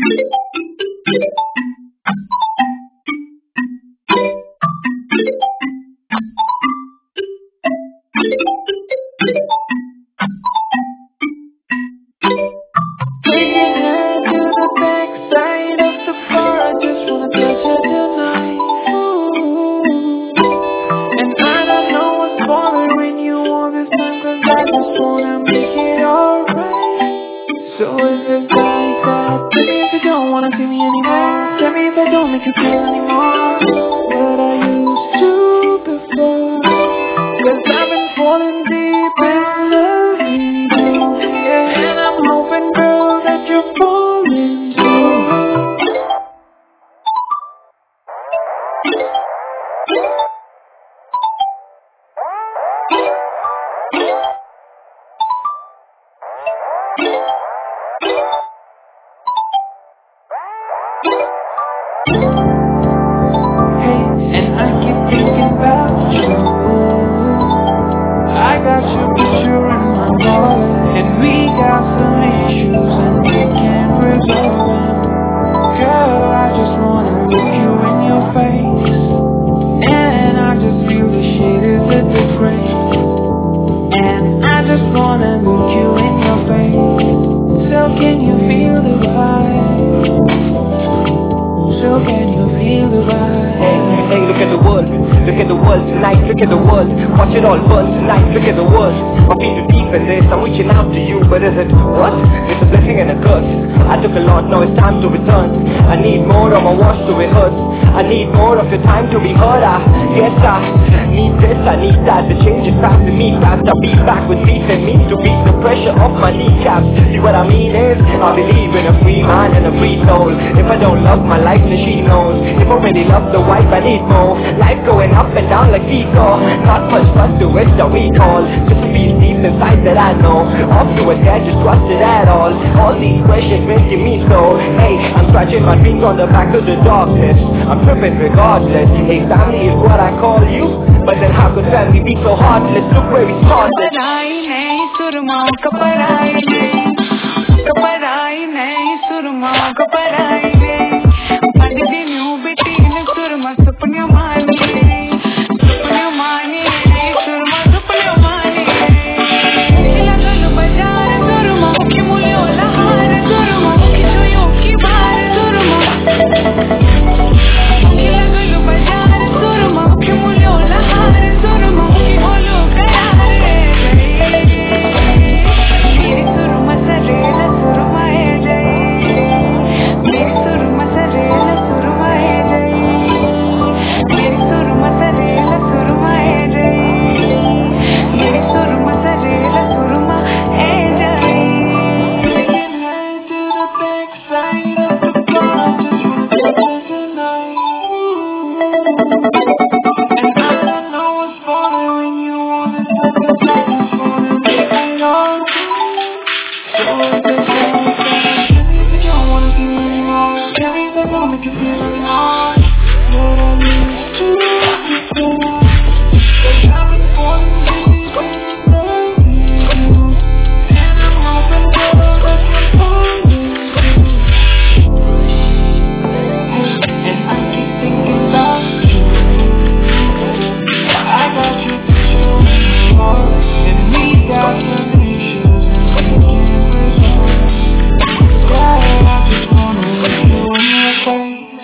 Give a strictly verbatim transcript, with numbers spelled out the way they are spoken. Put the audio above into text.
So is this like that? Tell me if you don't wanna see me anymore. Tell me if I don't make you feel anymore what I used to before. Cause I've been falling deep in love with you, yeah. And I'm hoping, girl, that you're falling too. Hey, and I keep thinking about you. I got your picture in my wallet, and we got some issues and we can't resolve them. Girl, I just wanna look you in your face, and I just feel the shit is a disgrace. And I just wanna look you in your face. So can you feel the vibe? So can you feel the vibe? Hey, hey, look at the world, look at the world tonight, look at the world. Watch it all burn tonight, look at the world. My feet are deep in this, I'm reaching out to you, but is it what? It's a blessing and a curse. I took a lot, now it's time to return. I need more of my wash to rehearse. I need more of your time to be heard. I, yes, I need this, I need that. The change is fast in me, fast. I'll be back with peace and me to beat the pressure of my kneecaps. See what I mean is, I believe in a free mind and a free soul. If I don't love my life, then she knows. If I really love the wife, I need more. Life going up and down like seesaw. Not much fun to it that we call. Just a piece deep inside that I know. Off to a dad, just trust it at all. All these questions making me so. Hey, I'm scratching my dreams on the back of the darkness. I'm tripping regardless. Hey, family is what I call you. But then how could family be so heartless? Look where we started. Way.